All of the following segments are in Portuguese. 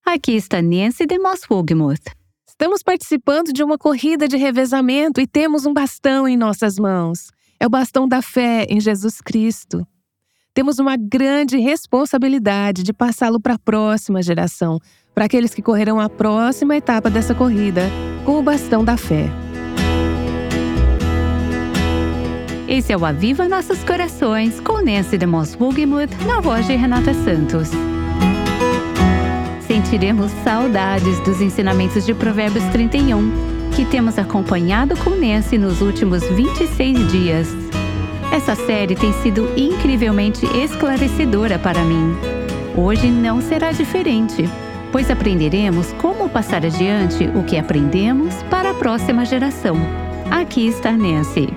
Aqui está Nancy DeMoss Wogemuth. Estamos participando de uma corrida de revezamento e temos um bastão em nossas mãos. É o bastão da fé em Jesus Cristo. Temos uma grande responsabilidade de passá-lo para a próxima geração, para aqueles que correrão a próxima etapa dessa corrida, com o bastão da fé. Esse é o Aviva Nossos Corações, com Nancy DeMoss Wogemuth, na voz de Renata Santos. Sentiremos saudades dos ensinamentos de Provérbios 31, que temos acompanhado com Nancy nos últimos 26 dias. Essa série tem sido incrivelmente esclarecedora para mim. Hoje não será diferente, pois aprenderemos como passar adiante o que aprendemos para a próxima geração. Aqui está Nancy.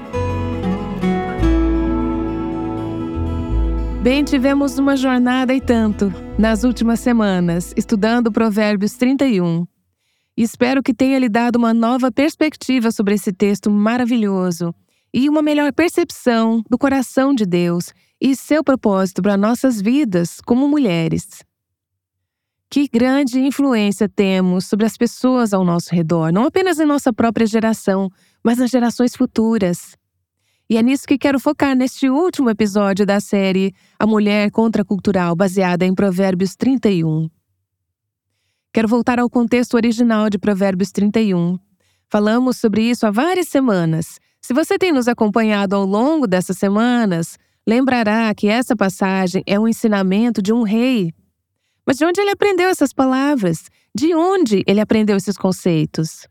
Bem, tivemos uma jornada e tanto nas últimas semanas, estudando Provérbios 31. E espero que tenha lhe dado uma nova perspectiva sobre esse texto maravilhoso e uma melhor percepção do coração de Deus e seu propósito para nossas vidas como mulheres. Que grande influência temos sobre as pessoas ao nosso redor, não apenas em nossa própria geração, mas nas gerações futuras. E é nisso que quero focar neste último episódio da série A Mulher Contracultural, baseada em Provérbios 31. Quero voltar ao contexto original de Provérbios 31. Falamos sobre isso há várias semanas. Se você tem nos acompanhado ao longo dessas semanas, lembrará que essa passagem é um ensinamento de um rei. Mas de onde ele aprendeu essas palavras? De onde ele aprendeu esses conceitos?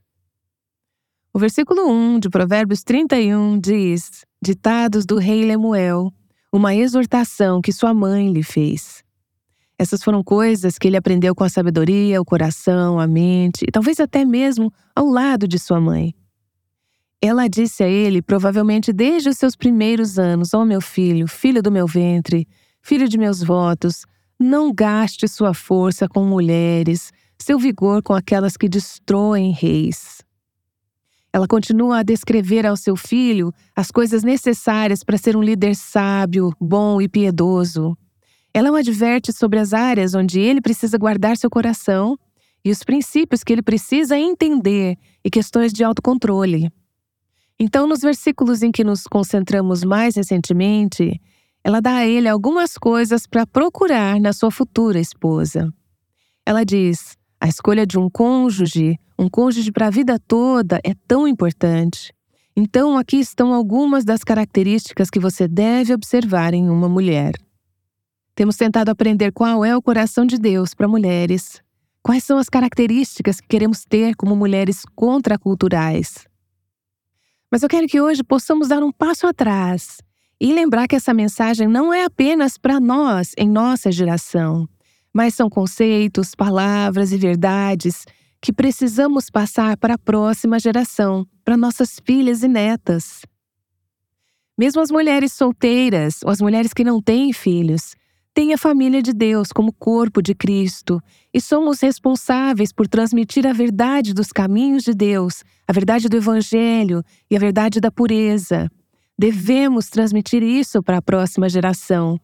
O versículo 1 de Provérbios 31 diz: Ditados do rei Lemuel, uma exortação que sua mãe lhe fez. Essas foram coisas que ele aprendeu com a sabedoria, o coração, a mente e talvez até mesmo ao lado de sua mãe. Ela disse a ele, provavelmente desde os seus primeiros anos: Ó meu filho, filho do meu ventre, filho de meus votos, não gaste sua força com mulheres, seu vigor com aquelas que destroem reis. Ela continua a descrever ao seu filho as coisas necessárias para ser um líder sábio, bom e piedoso. Ela o adverte sobre as áreas onde ele precisa guardar seu coração e os princípios que ele precisa entender e questões de autocontrole. Então, nos versículos em que nos concentramos mais recentemente, ela dá a ele algumas coisas para procurar na sua futura esposa. Ela diz: a escolha de um cônjuge para a vida toda é tão importante. Então, aqui estão algumas das características que você deve observar em uma mulher. Temos tentado aprender qual é o coração de Deus para mulheres. Quais são as características que queremos ter como mulheres contraculturais. Mas eu quero que hoje possamos dar um passo atrás e lembrar que essa mensagem não é apenas para nós, em nossa geração, mas são conceitos, palavras e verdades que precisamos passar para a próxima geração, para nossas filhas e netas. Mesmo as mulheres solteiras ou as mulheres que não têm filhos, têm a família de Deus como corpo de Cristo e somos responsáveis por transmitir a verdade dos caminhos de Deus, a verdade do Evangelho e a verdade da pureza. Devemos transmitir isso para a próxima geração.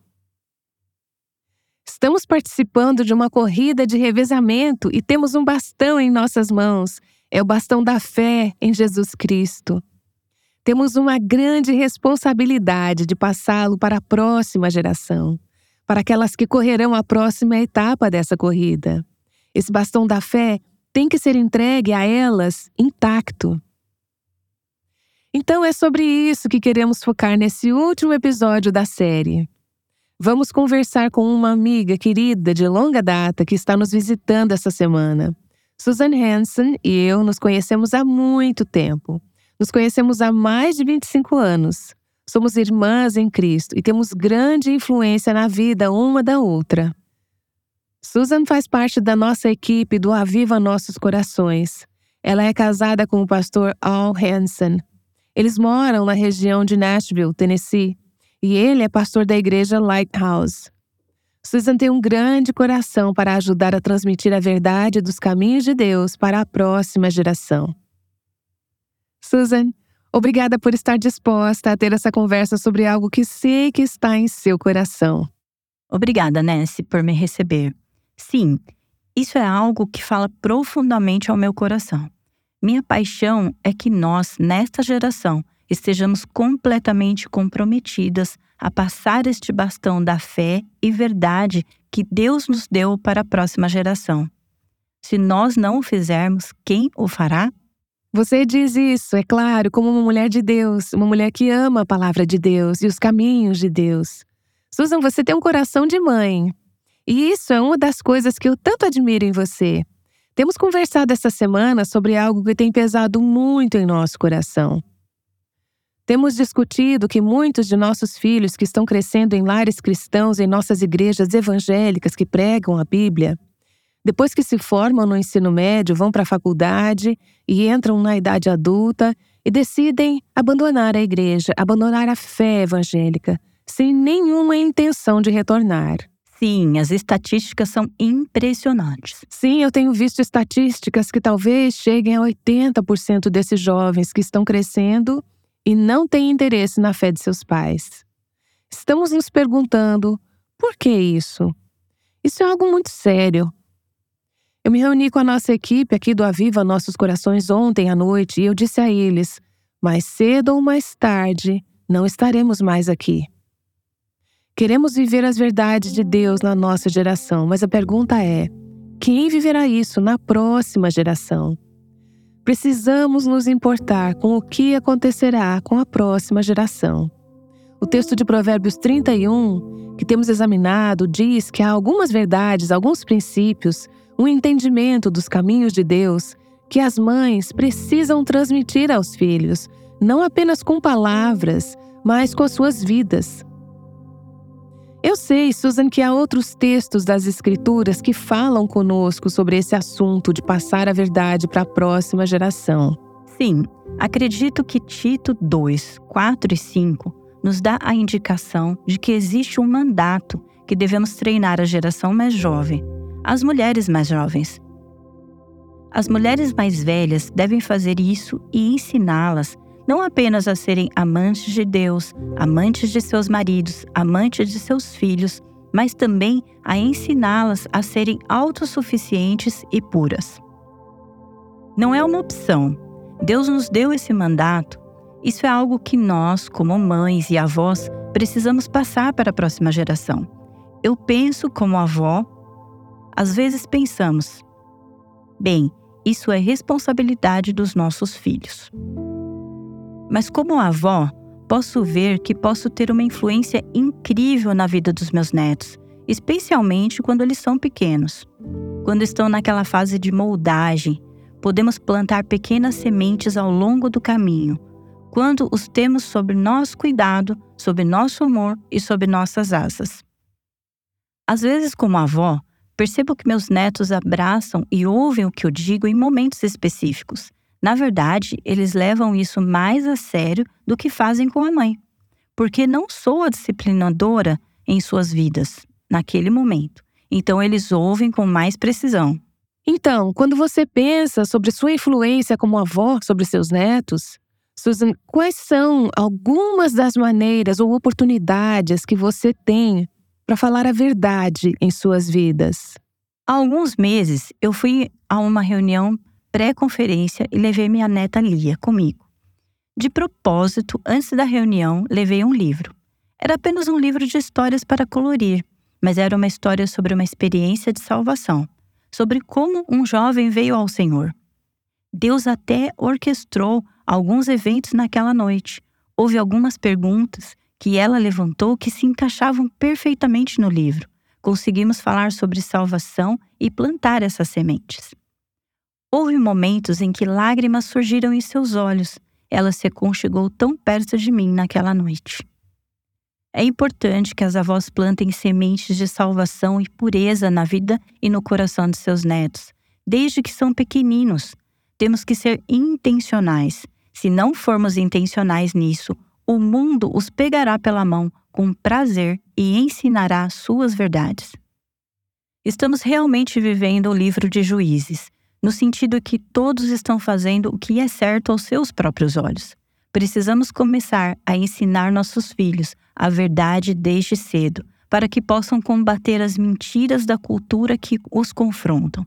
Estamos participando de uma corrida de revezamento e temos um bastão em nossas mãos. É o bastão da fé em Jesus Cristo. Temos uma grande responsabilidade de passá-lo para a próxima geração, para aquelas que correrão a próxima etapa dessa corrida. Esse bastão da fé tem que ser entregue a elas intacto. Então é sobre isso que queremos focar nesse último episódio da série. Vamos conversar com uma amiga querida de longa data que está nos visitando essa semana. Susan Hansen e eu nos conhecemos há muito tempo. Nos conhecemos há mais de 25 anos. Somos irmãs em Cristo e temos grande influência na vida uma da outra. Susan faz parte da nossa equipe do Aviva Nossos Corações. Ela é casada com o pastor Al Hansen. Eles moram na região de Nashville, Tennessee. E ele é pastor da igreja Lighthouse. Susan tem um grande coração para ajudar a transmitir a verdade dos caminhos de Deus para a próxima geração. Susan, obrigada por estar disposta a ter essa conversa sobre algo que sei que está em seu coração. Obrigada, Nancy, por me receber. Sim, Isso é algo que fala profundamente ao meu coração. Minha paixão é que nós, nesta geração, estejamos completamente comprometidas a passar este bastão da fé e verdade que Deus nos deu para a próxima geração. Se nós não o fizermos, quem o fará? Você diz isso, é claro, como uma mulher de Deus, uma mulher que ama a palavra de Deus e os caminhos de Deus. Susan, você tem um coração de mãe. E isso é uma das coisas que eu tanto admiro em você. Temos conversado essa semana sobre algo que tem pesado muito em nosso coração. Temos discutido que muitos de nossos filhos que estão crescendo em lares cristãos em nossas igrejas evangélicas que pregam a Bíblia, depois que se formam no ensino médio, vão para a faculdade e entram na idade adulta e decidem abandonar a igreja, abandonar a fé evangélica, sem nenhuma intenção de retornar. Sim, as estatísticas são impressionantes. Sim, eu tenho visto estatísticas que talvez cheguem a 80% desses jovens que estão crescendo e não têm interesse na fé de seus pais. Estamos nos perguntando, por que isso? Isso é algo muito sério. Eu me reuni com a nossa equipe aqui do Aviva Nossos Corações ontem à noite e eu disse a eles, mais cedo ou mais tarde, não estaremos mais aqui. Queremos viver as verdades de Deus na nossa geração, mas a pergunta é, quem viverá isso na próxima geração? Precisamos nos importar com o que acontecerá com a próxima geração. O texto de Provérbios 31, que temos examinado, diz que há algumas verdades, alguns princípios, um entendimento dos caminhos de Deus que as mães precisam transmitir aos filhos, não apenas com palavras, mas com as suas vidas. Eu sei, Susan, que há outros textos das Escrituras que falam conosco sobre esse assunto de passar a verdade para a próxima geração. Sim, acredito que Tito 2, 4 e 5 nos dá a indicação de que existe um mandato que devemos treinar a geração mais jovem, as mulheres mais jovens. As mulheres mais velhas devem fazer isso e ensiná-las não apenas a serem amantes de Deus, amantes de seus maridos, amantes de seus filhos, mas também a ensiná-las a serem autossuficientes e puras. Não é uma opção. Deus nos deu esse mandato. Isso é algo que nós, como mães e avós, precisamos passar para a próxima geração. Eu penso como avó. Às vezes pensamos, bem, isso é responsabilidade dos nossos filhos. Mas como avó, posso ver que posso ter uma influência incrível na vida dos meus netos, especialmente quando eles são pequenos. Quando estão naquela fase de moldagem, podemos plantar pequenas sementes ao longo do caminho, quando os temos sob nosso cuidado, sob nosso amor e sob nossas asas. Às vezes, como avó, percebo que meus netos abraçam e ouvem o que eu digo em momentos específicos. Na verdade, eles levam isso mais a sério do que fazem com a mãe, porque não sou a disciplinadora em suas vidas, naquele momento. Então, eles ouvem com mais precisão. Então, quando você pensa sobre sua influência como avó sobre seus netos, Susan, quais são algumas das maneiras ou oportunidades que você tem para falar a verdade em suas vidas? Há alguns meses, eu fui a uma reunião pré-conferência e levei minha neta Lia comigo. De propósito, antes da reunião, levei um livro. Era apenas um livro de histórias para colorir, mas era uma história sobre uma experiência de salvação, sobre como um jovem veio ao Senhor. Deus até orquestrou alguns eventos naquela noite. Houve algumas perguntas que ela levantou que se encaixavam perfeitamente no livro. Conseguimos falar sobre salvação e plantar essas sementes. Houve momentos em que lágrimas surgiram em seus olhos. Ela se aconchegou tão perto de mim naquela noite. É importante que as avós plantem sementes de salvação e pureza na vida e no coração de seus netos, desde que são pequeninos. Temos que ser intencionais. Se não formos intencionais nisso, o mundo os pegará pela mão com prazer e ensinará suas verdades. Estamos realmente vivendo o livro de Juízes, no sentido que todos estão fazendo o que é certo aos seus próprios olhos. Precisamos começar a ensinar nossos filhos a verdade desde cedo, para que possam combater as mentiras da cultura que os confrontam.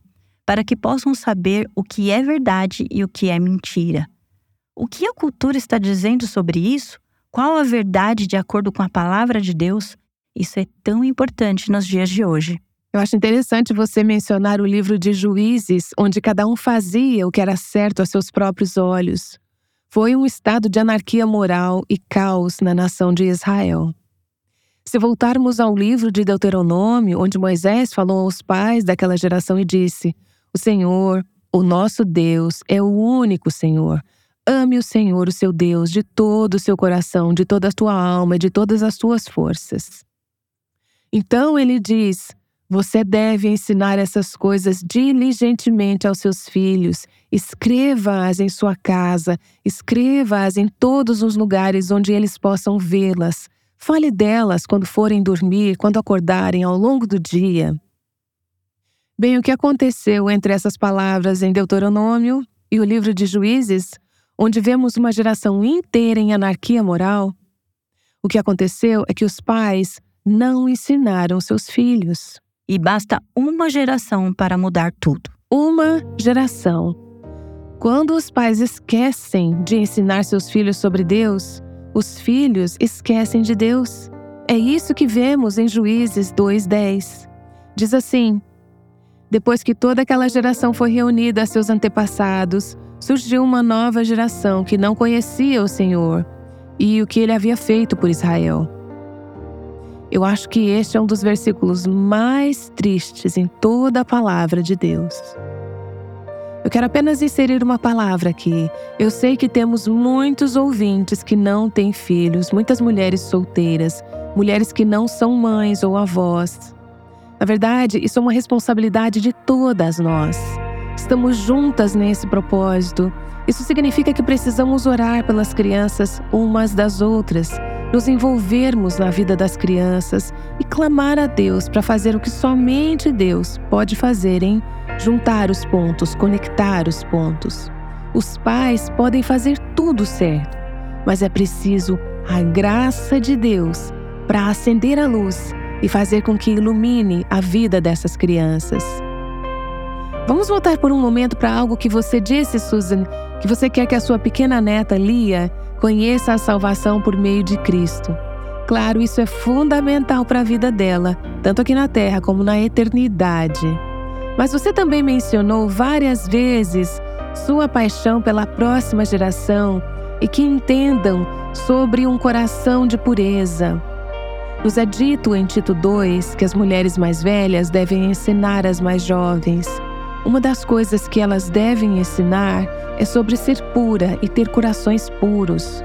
para que possam saber o que é verdade e o que é mentira. O que a cultura está dizendo sobre isso? Qual a verdade de acordo com a palavra de Deus? Isso é tão importante nos dias de hoje. Eu acho interessante você mencionar o livro de Juízes, onde cada um fazia o que era certo a seus próprios olhos. Foi um estado de anarquia moral e caos na nação de Israel. Se voltarmos ao livro de Deuteronômio, onde Moisés falou aos pais daquela geração e disse: "O Senhor, o nosso Deus, é o único Senhor. Ame o Senhor, o seu Deus, de todo o seu coração, de toda a tua alma e de todas as tuas forças." Então ele diz: "Você deve ensinar essas coisas diligentemente aos seus filhos. Escreva-as em sua casa, escreva-as em todos os lugares onde eles possam vê-las. Fale delas quando forem dormir, quando acordarem ao longo do dia." Bem, o que aconteceu entre essas palavras em Deuteronômio e o livro de Juízes, onde vemos uma geração inteira em anarquia moral? O que aconteceu é que os pais não ensinaram seus filhos. E basta uma geração para mudar tudo. Uma geração. Quando os pais esquecem de ensinar seus filhos sobre Deus, os filhos esquecem de Deus. É isso que vemos em Juízes 2:10. Diz assim: "Depois que toda aquela geração foi reunida a seus antepassados, surgiu uma nova geração que não conhecia o Senhor e o que ele havia feito por Israel." Eu acho que este é um dos versículos mais tristes em toda a palavra de Deus. Eu quero apenas inserir uma palavra aqui. Eu sei que temos muitos ouvintes que não têm filhos, muitas mulheres solteiras, mulheres que não são mães ou avós. Na verdade, isso é uma responsabilidade de todas nós. Estamos juntas nesse propósito. Isso significa que precisamos orar pelas crianças umas das outras, nos envolvermos na vida das crianças e clamar a Deus para fazer o que somente Deus pode fazer em juntar os pontos, conectar os pontos. Os pais podem fazer tudo certo, mas é preciso a graça de Deus para acender a luz e fazer com que ilumine a vida dessas crianças. Vamos voltar por um momento para algo que você disse, Susan, que você quer que a sua pequena neta, Lia, conheça a salvação por meio de Cristo. Claro, isso é fundamental para a vida dela, tanto aqui na Terra como na eternidade. Mas você também mencionou várias vezes sua paixão pela próxima geração e que entendam sobre um coração de pureza. Nos é dito em Tito 2 que as mulheres mais velhas devem ensinar as mais jovens. Uma das coisas que elas devem ensinar é sobre ser pura e ter corações puros.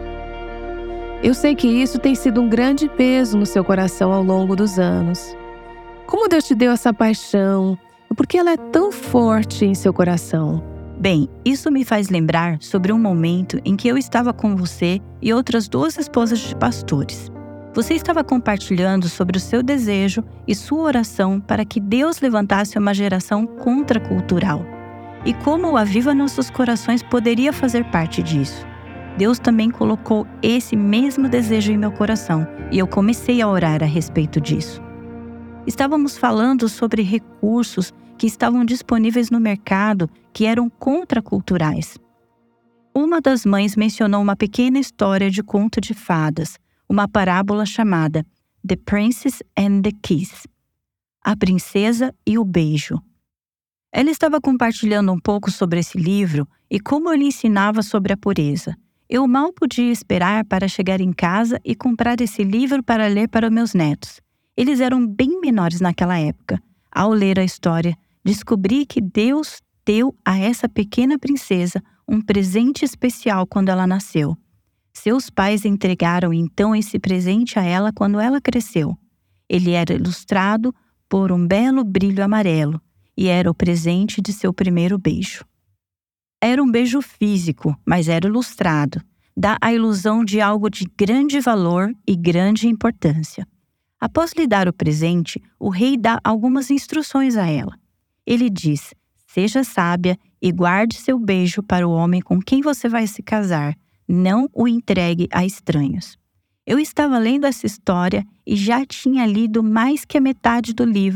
Eu sei que isso tem sido um grande peso no seu coração ao longo dos anos. Como Deus te deu essa paixão? E por que ela é tão forte em seu coração? Bem, isso me faz lembrar sobre um momento em que eu estava com você e outras 2 esposas de pastores. Você estava compartilhando sobre o seu desejo e sua oração para que Deus levantasse uma geração contracultural. E como o Aviva Nossos Corações poderia fazer parte disso? Deus também colocou esse mesmo desejo em meu coração e eu comecei a orar a respeito disso. Estávamos falando sobre recursos que estavam disponíveis no mercado que eram contraculturais. Uma das mães mencionou uma pequena história de conto de fadas, uma parábola chamada The Princess and the Kiss, A Princesa e o Beijo. Ela estava compartilhando um pouco sobre esse livro e como ele ensinava sobre a pureza. Eu mal podia esperar para chegar em casa e comprar esse livro para ler para meus netos. Eles eram bem menores naquela época. Ao ler a história, descobri que Deus deu a essa pequena princesa um presente especial quando ela nasceu. Seus pais entregaram então esse presente a ela quando ela cresceu. Ele era ilustrado por um belo brilho amarelo e era o presente de seu primeiro beijo. Era um beijo físico, mas era ilustrado. Dá a ilusão de algo de grande valor e grande importância. Após lhe dar o presente, o rei dá algumas instruções a ela. Ele diz: "Seja sábia e guarde seu beijo para o homem com quem você vai se casar. Não o entregue a estranhos." Eu estava lendo essa história e já tinha lido mais que a metade do livro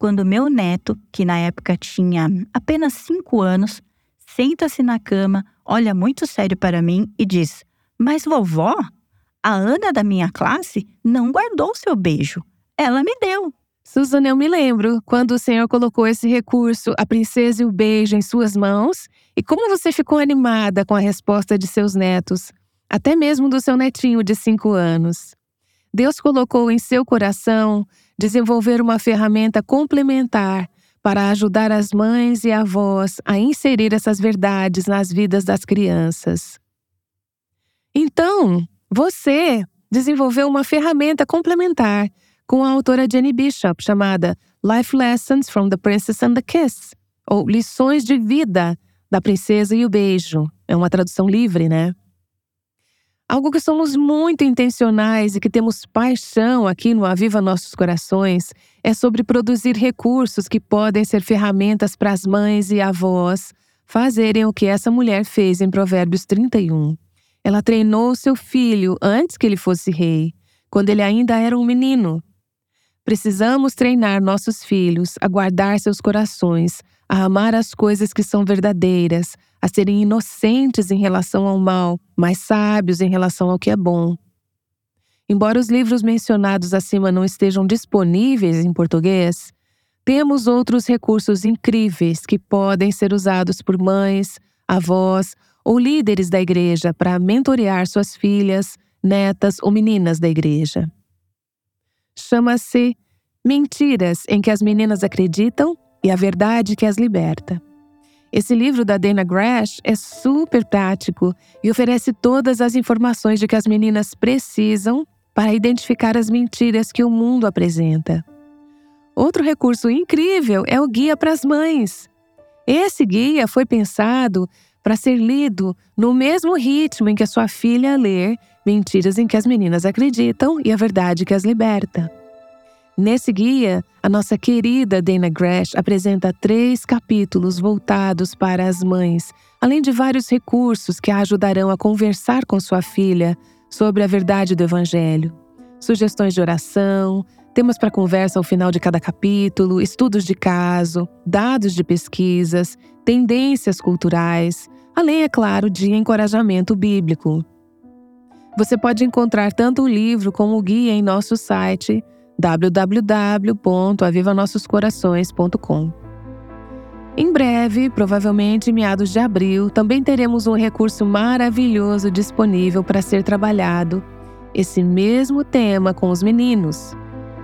quando meu neto, que na época tinha apenas 5 anos, senta-se na cama, olha muito sério para mim e diz: "Mas vovó, a Ana da minha classe não guardou seu beijo. Ela me deu." Susan, eu me lembro quando o Senhor colocou esse recurso, a princesa e o beijo, em suas mãos, e como você ficou animada com a resposta de seus netos, até mesmo do seu netinho de 5 anos. Deus colocou em seu coração desenvolver uma ferramenta complementar para ajudar as mães e avós a inserir essas verdades nas vidas das crianças. Então, você desenvolveu uma ferramenta complementar com a autora Jenny Bishop, chamada Life Lessons from the Princess and the Kiss, ou Lições de Vida da Princesa e o Beijo. É uma tradução livre, né? Algo que somos muito intencionais e que temos paixão aqui no Aviva Nossos Corações é sobre produzir recursos que podem ser ferramentas para as mães e avós fazerem o que essa mulher fez em Provérbios 31. Ela treinou seu filho antes que ele fosse rei, quando ele ainda era um menino. Precisamos treinar nossos filhos a guardar seus corações, a amar as coisas que são verdadeiras, a serem inocentes em relação ao mal, mas sábios em relação ao que é bom. Embora os livros mencionados acima não estejam disponíveis em português, temos outros recursos incríveis que podem ser usados por mães, avós ou líderes da igreja para mentorear suas filhas, netas ou meninas da igreja. Chama-se Mentiras em que as Meninas Acreditam e a Verdade que as Liberta. Esse livro da Dana Gresh é super prático e oferece todas as informações de que as meninas precisam para identificar as mentiras que o mundo apresenta. Outro recurso incrível é o Guia para as Mães. Esse guia foi pensado para ser lido no mesmo ritmo em que a sua filha lê Mentiras em que as Meninas Acreditam e a Verdade que as Liberta. Nesse guia, a nossa querida Dana Gresh apresenta 3 capítulos voltados para as mães, além de vários recursos que a ajudarão a conversar com sua filha sobre a verdade do Evangelho. Sugestões de oração, temas para conversa ao final de cada capítulo, estudos de caso, dados de pesquisas, tendências culturais, além, é claro, de encorajamento bíblico. Você pode encontrar tanto o livro como o guia em nosso site www.avivanossoscorações.com. Em breve, provavelmente em meados de abril, também teremos um recurso maravilhoso disponível para ser trabalhado, esse mesmo tema com os meninos.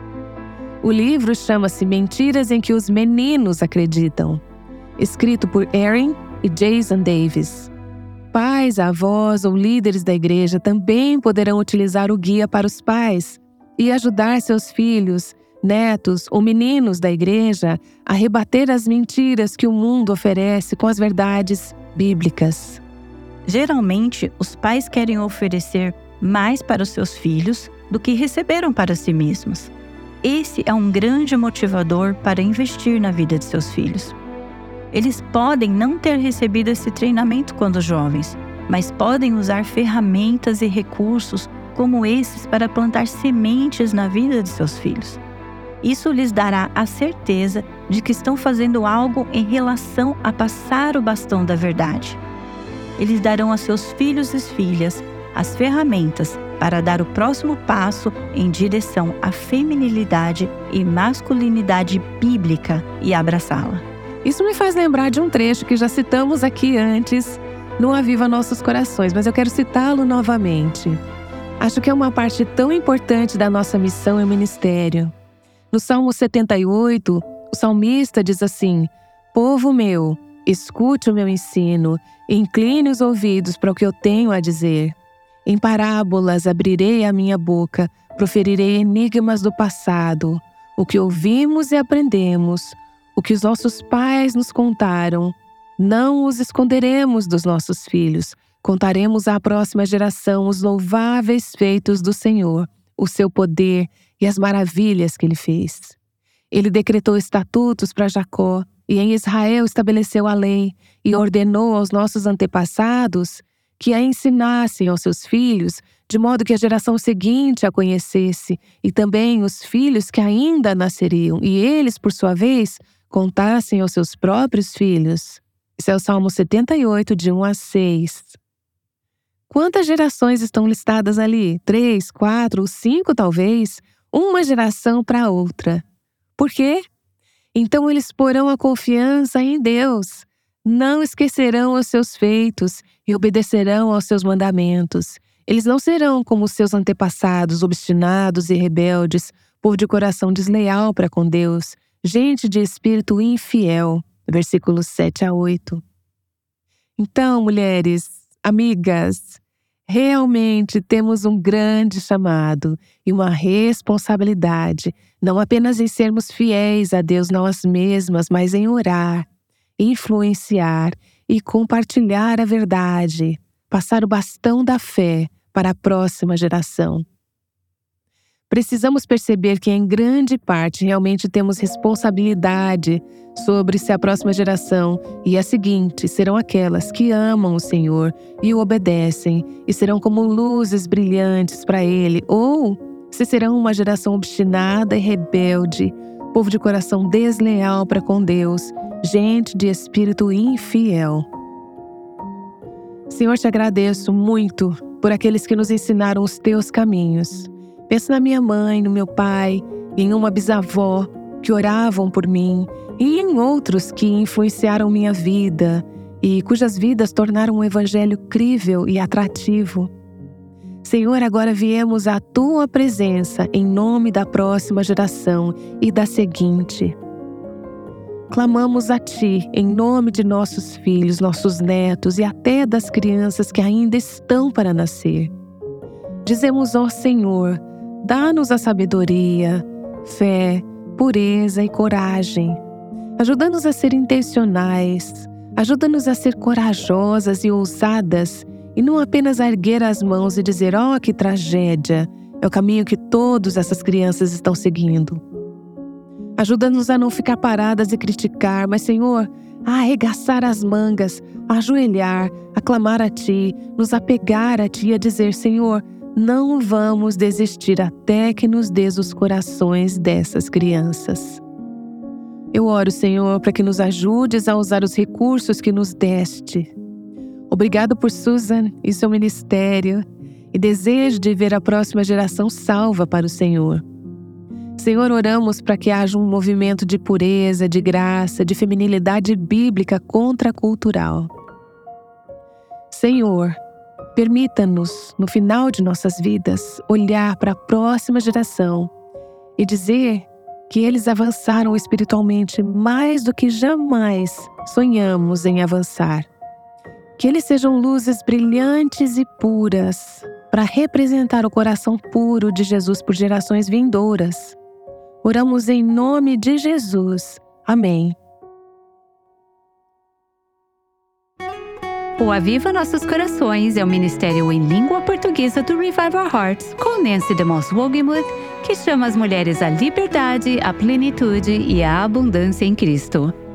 O livro chama-se Mentiras em que os Meninos Acreditam, escrito por Erin e Jason Davis. Pais, avós ou líderes da igreja também poderão utilizar o guia para os pais e ajudar seus filhos, netos ou meninos da igreja a rebater as mentiras que o mundo oferece com as verdades bíblicas. Geralmente, os pais querem oferecer mais para os seus filhos do que receberam para si mesmos. Esse é um grande motivador para investir na vida de seus filhos. Eles podem não ter recebido esse treinamento quando jovens, mas podem usar ferramentas e recursos como esses para plantar sementes na vida de seus filhos. Isso lhes dará a certeza de que estão fazendo algo em relação a passar o bastão da verdade. Eles darão a seus filhos e filhas as ferramentas para dar o próximo passo em direção à feminilidade e masculinidade bíblica e abraçá-la. Isso me faz lembrar de um trecho que já citamos aqui antes no Aviva Nossos Corações, mas eu quero citá-lo novamente. Acho que é uma parte tão importante da nossa missão e ministério. No Salmo 78, o salmista diz assim: "Povo meu, escute o meu ensino, incline os ouvidos para o que eu tenho a dizer. Em parábolas abrirei a minha boca, proferirei enigmas do passado, o que ouvimos e aprendemos, o que os nossos pais nos contaram. Não os esconderemos dos nossos filhos. Contaremos à próxima geração os louváveis feitos do Senhor, o seu poder e as maravilhas que ele fez. Ele decretou estatutos para Jacó e em Israel estabeleceu a lei e ordenou aos nossos antepassados que a ensinassem aos seus filhos de modo que a geração seguinte a conhecesse, e também os filhos que ainda nasceriam, e eles, por sua vez, contassem aos seus próprios filhos. Esse é o Salmo 78, de 1 a 6. Quantas gerações estão listadas ali? 3, 4 ou 5 talvez? Uma geração para outra. Por quê? Então eles porão a confiança em Deus. Não esquecerão os seus feitos e obedecerão aos seus mandamentos. Eles não serão como os seus antepassados, obstinados e rebeldes, povo de coração desleal para com Deus, gente de espírito infiel. Versículos 7 a 8. Então, mulheres, amigas, realmente temos um grande chamado e uma responsabilidade, não apenas em sermos fiéis a Deus nós mesmas, mas em orar, influenciar e compartilhar a verdade, passar o bastão da fé para a próxima geração. Precisamos perceber que, em grande parte, realmente temos responsabilidade sobre se a próxima geração e a seguinte serão aquelas que amam o Senhor e o obedecem e serão como luzes brilhantes para Ele, ou se serão uma geração obstinada e rebelde, povo de coração desleal para com Deus, gente de espírito infiel. Senhor, te agradeço muito por aqueles que nos ensinaram os teus caminhos. Penso na minha mãe, no meu pai, em uma bisavó que oravam por mim e em outros que influenciaram minha vida e cujas vidas tornaram o evangelho crível e atrativo. Senhor, agora viemos à tua presença em nome da próxima geração e da seguinte. Clamamos a ti em nome de nossos filhos, nossos netos e até das crianças que ainda estão para nascer. Dizemos, ó Senhor, dá-nos a sabedoria, fé, pureza e coragem. Ajuda-nos a ser intencionais, ajuda-nos a ser corajosas e ousadas e não apenas a erguer as mãos e dizer, ó, que tragédia, é o caminho que todas essas crianças estão seguindo. Ajuda-nos a não ficar paradas e criticar, mas, Senhor, a arregaçar as mangas, a ajoelhar, a clamar a Ti, nos apegar a Ti e a dizer, Senhor, não vamos desistir até que nos dês os corações dessas crianças. Eu oro, Senhor, para que nos ajudes a usar os recursos que nos deste. Obrigado por Susan e seu ministério e desejo de ver a próxima geração salva para o Senhor. Senhor, oramos para que haja um movimento de pureza, de graça, de feminilidade bíblica contracultural. Senhor, permita-nos, no final de nossas vidas, olhar para a próxima geração e dizer que eles avançaram espiritualmente mais do que jamais sonhamos em avançar. Que eles sejam luzes brilhantes e puras para representar o coração puro de Jesus por gerações vindouras. Oramos em nome de Jesus. Amém. O Aviva Nossos Corações é o ministério em língua portuguesa do Revive Our Hearts, com Nancy DeMoss Wogemuth, que chama as mulheres à liberdade, à plenitude e à abundância em Cristo.